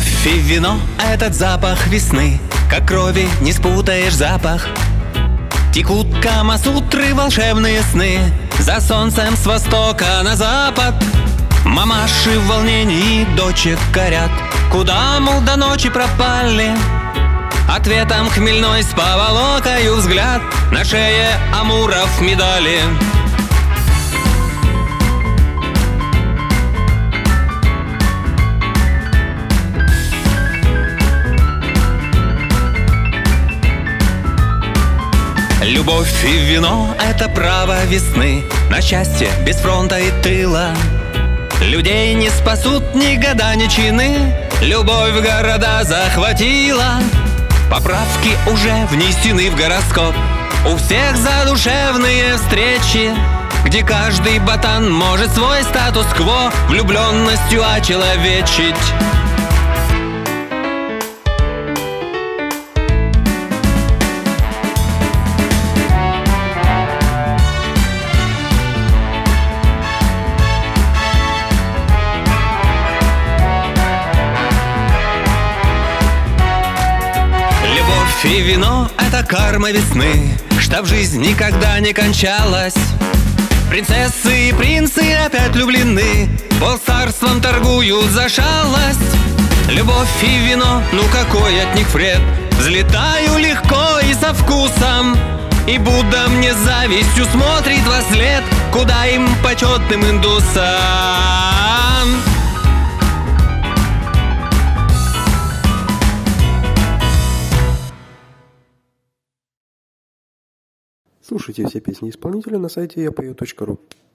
Любовь и вино — этот запах весны, как крови не спутаешь запах. Текут камасутры волшебные сны за солнцем с востока на запад. Мамаши в волнении дочек корят, куда, мол, до ночи пропали. Ответом хмельной с поволокою взгляд, на шее амуров медали. Любовь и вино — это право весны на счастье без фронта и тыла. Людей не спасут ни года, ни чины, любовь города захватила. Поправки уже внесены в гороскоп, у всех задушевные встречи, где каждый ботан может свой статус-кво влюбленностью очеловечить. И вино — это карма весны, чтоб жизнь никогда не кончалась. Принцессы и принцы опять влюблены, полцарством торгуют за шалость. Любовь и вино, ну какой от них вред? Взлетаю легко и со вкусом, и Будда мне завистью смотрит вослед, куда им, почетным индусам. Слушайте все песни исполнителя на сайте yapою.ru.